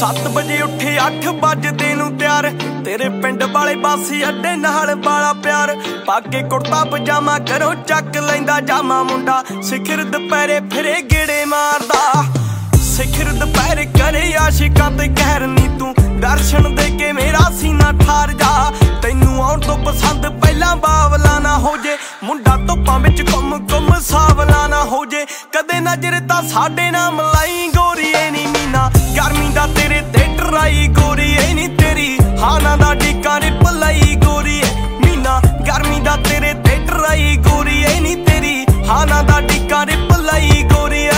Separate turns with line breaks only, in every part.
7 ਵਜੇ ਉੱਠੇ 8 ਵਜਦੇ ਨੂੰ ਤਿਆਰ, ਤੇਰੇ ਪਿੰਡ ਵਾਲੇ ਬਾਸੀ ਅੱਡੇ ਨਾਲ ਬਾਲਾ ਪਿਆਰ। ਪਾਕੇ ਕੁੜਤਾ ਪਜਾਮਾ ਕਰੋ ਚੱਕ ਲੈਂਦਾ ਜਾਮਾ ਮੁੰਡਾ, ਸਿਖਰ ਦੁਪਹਿਰੇ ਫਿਰੇ ਗੇੜੇ ਮਾਰਦਾ। ਸਿਖਰ ਦੁਪਹਿਰੇ ਕਰੇ ਆਸ਼ਿਕਾਂ ਤੇ ਕਹਿਰ ਨੀ ਤੂੰ, ਦਰਸ਼ਨ ਦੇ ਕੇ ਮੇਰਾ ਸੀਨਾ ਠਾਰ ਜਾ। ਤੈਨੂੰ ਆਉਣ ਤੋਂ ਪਸੰਦ ਪਹਿਲਾਂ ਬਾਵਲਾ ਨਾ ਹੋ ਜੇ, ਮੁੰਡਾ ਧੁੱਪਾਂ ਵਿੱਚ ਘੁੰਮ ਸਾਵਲਾ ਨਾ ਹੋ ਜੇ। ਕਦੇ ਨਜ਼ਰ ਤਾਂ ਸਾਡੇ ਨਾਲ ਮਲਾਈ ਗੋਰੀਏ ਨੀ ਮੀਨਾ, ਗਰਮੀ ਦਾ ਤੇਰੇ ਤੇ ਟਰਾਈ ਗੋਰੀਏ ਨੀ ਤੇਰੀ ਹਾਨਾ ਦਾ ਡੀਕਾਂ ਨੇ ਭਲਾਈ ਗੋਰੀਏ ਮੀਨਾ। ਗਰਮੀ ਦਾ ਤੇਰੇ ਤੇ ਟਰਾਈ ਗੋਰੀਏ ਨੀ ਤੇਰੀ ਹਾਨਾ ਦਾ ਡੀਕਾਂ ਨੇ ਭਲਾਈ ਗੋਰੀਏ।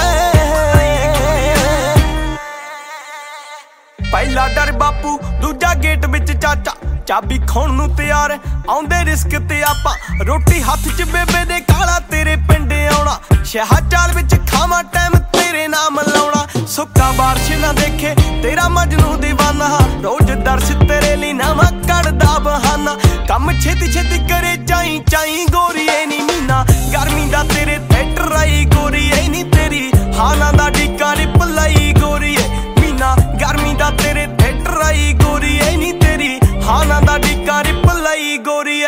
ਪਹਿਲਾ ਡਰ ਬਾਪੂ, ਦੂਜਾ ਗੇਟ ਵਿੱਚ ਚਾਚਾ, ਚਾਬੀ ਖਾਣ ਨੂੰ ਤਿਆਰ ਆਉਂਦੇ ਰਿਸਕ ਤੇ ਆਪਾਂ। ਰੋਟੀ ਹੱਥ 'ਚ ਬੇਬੇ ਦੇ ਕਾਲਾ ਤੇਰੇ ਪਿੰਡ ਆਉਣਾ, ਸ਼ਹਿਰ ਚਾਲ ਵਿੱਚ ਖਾਵਾਂ ਟਾਈਮ ਤੇਰੇ ਨਾਮ ਲਾਉਣਾ। ਸੁੱਕਾ ਬਾਰਿਸ਼ ਨਾ ਦੇਖੇ ਤੇਰਾ ਮਜਨੂ ਦੀਵਾਨਾ, ਰੋਜ਼ ਦਰਸ ਤੇਰੇ ਲਈ ਨਵਾਂ ਕੱਢਦਾ ਬਹਾਨਾ। ਕੰਮ ਛੇਤੀ ਛੇਤੀ ਕਰੇ ਚਾਈ ਚਾਈ ਗੋਰੀਏ ਨੀ ਮੀਨਾ, ਗਰਮੀ ਦਾ ਤੇਰੇ ਤੇ ਟਰਾਈ ਗੋਰੀਏ ਨੀ ਤੇਰੀ ਹਾਨਾ ਦਾ ਡੀਕਾਂ ਨੇ ਭਲਾਈ ਗੋਰੀਏ ਮੀਨਾ। ਗਰਮੀ ਦਾ ਤੇਰੇ ਤੇ ਟਰਾਈ ਗੋਰੀਏ ਨੀ ਤੇਰੀ ਹਾਨਾ ਦਾ ਡੀਕਾਂ ਨੇ ਭਲਾਈ ਗੋਰੀਏ।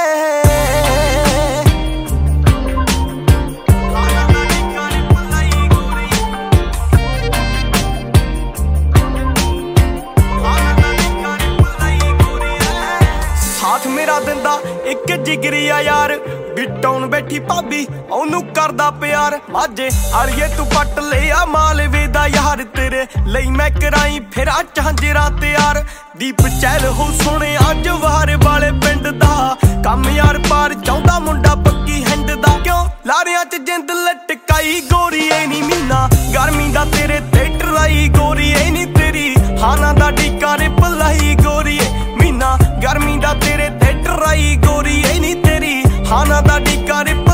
ਸਾਥ ਮੇਰਾ ਦਿੰਦਾ ਇੱਕ ਜਿਗਰੀ ਆ ਯਾਰ, ਬਿਟਾਉਣ ਬੈਠੀ ਭਾਬੀ ਉਹਨੂੰ ਕਰਦਾ ਪਿਆਰ। ਮਾਝੇ ਆਲੀਏ ਤੂੰ ਪੱਟ ਲਿਆ ਮਾਲਵੇ ਦਾ ਯਾਰ, ਤੇਰੇ ਲਈ ਮੈਂ ਕਰਾਈ ਫਿਰਾਂ ਝਾਂਜਰਾਂ ਤਿਆਰ। ਦੀਪ ਚਹਿਲ ਹੋ ਸੁਣਿਆ ਜਵਾਰ ਵਾਲੇ ਪਿੰਡ ਦਾ, ਕੰਮ ਯਾਰ ਪਾਰ ਚਾਹੁੰਦਾ ਮੁੰਡਾ ਪੱਕੀ ਹਿੰਡ ਦਾ। ਕਿਉਂ ਲਾਰਿਆਂ 'ਚ ਜਿੰਦ ਲਟਕਾਈ ਗੋਰੀਏ ਨੀ ਮੀਨਾ, ਗਰਮੀ ਦਾ ਤੇਰੇ ਤੇ ਟਰਾਈ ਗੋਰੀਏ ਨੀ ਤੇਰੀ ਹਾਨਾ ਦਾ ਡੀਕਾਂ ਨੇ ਭਲਾਈ ਗੋਰੀਏ ਮੀਨਾ। ਗਰਮੀ ਦਾ ਤੇਰੇ ਤੇ ਟਰਾਈ ਗੋਰੀਏ ਨੀ ਤੇਰੀ ਹਾਨਾ ਦਾ ਡੀਕਾਂ ਨੇ